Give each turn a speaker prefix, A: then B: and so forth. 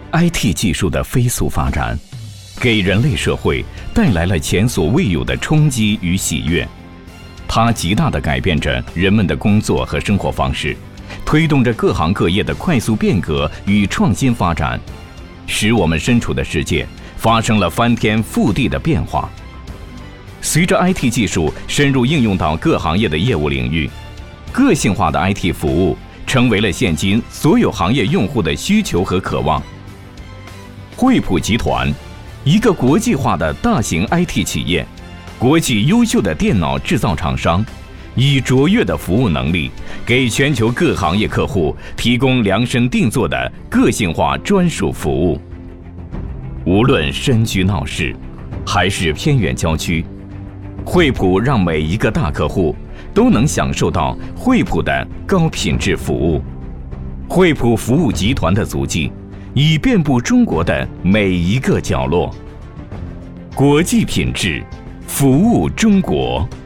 A: IT 技术的飞速发展，给人类社会带来了前所未有的冲击与喜悦。它极大地改变着人们的工作和生活方式，推动着各行各业的快速变革与创新发展，使我们身处的世界发生了翻天覆地的变化。随着 IT 技术深入应用到各行业的业务领域，个性化的 IT 服务成为了现今所有行业用户的需求和渴望。惠普集团，一个国际化的大型 IT 企业，国际优秀的电脑制造厂商，以卓越的服务能力，给全球各行业客户提供量身定做的个性化专属服务。无论身居闹市，还是偏远郊区，惠普让每一个大客户都能享受到惠普的高品质服务。惠普服务集团的足迹已遍布中国的每一个角落。国际品质，服务中国。